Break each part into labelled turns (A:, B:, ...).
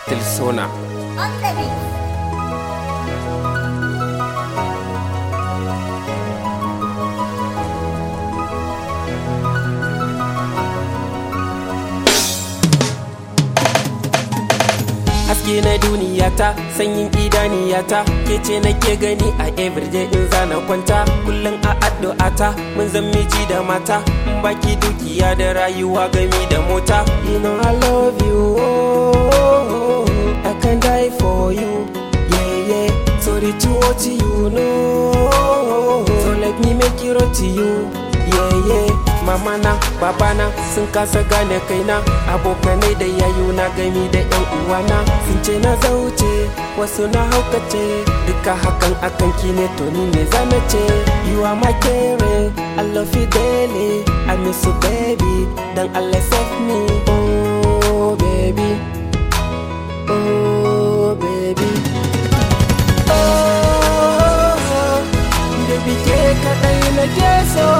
A: Tilsona.
B: On the beat.
A: Haske na duniyata, sanyin idaniyata, ke ce nake gani a everyday in zana kwanta. Kullum a addu'ata, mun zan miji da mata, in baki dukiya da rayuwa gami da mota. You know I love you, oh, I can die for you, yeah, yeah. Sorry to what you know, so let me make it right to you, yeah, yeah. Mama na, baba na, sun kasa gane kaina, abokanai da yayuna gami da yan uwana. Sun ce na zauce, wasu na haukace, duka hakan akan ki ne to ni me zana ce. You are my care, I love you daily, I miss you baby, dan Allah save me. Oh baby, oh baby, oh baby ke kadai na ke so.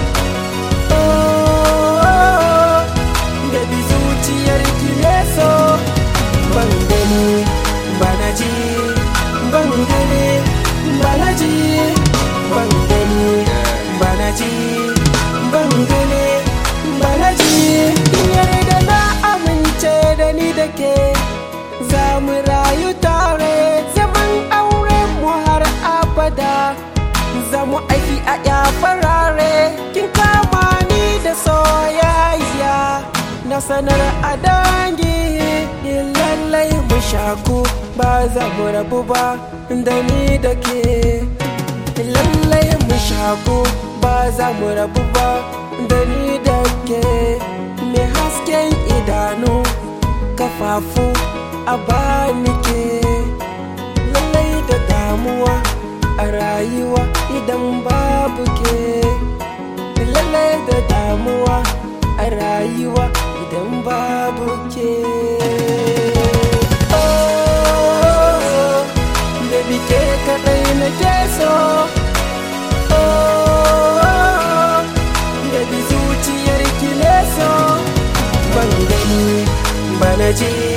A: Baby zuciyar ki ne so. Ban gani bana ji, ban gani bana ji, ban gani bana ji, ban gani bana ji. In yarda na amince da ni da ke, za mu rayu tare, zaman auren mu har abada, za mu aiki a farare. Kin kama ni da soyayya, na sanar a dangi, lallai mu shaku, ba za mu rabu ba da ni da ke. Lallai mu shaku, ba za mu rabu ba da ni da ke. Mai hasken idanu, kafafu a bani ke. Lallai da damuwa a rayuwa idan babu ke. Lallai da damuwa a rayuwa idan babu ke. Oh, baby ke kadai na ke so. Oh, baby zuciyar ki ne so. Ban gani bana ji,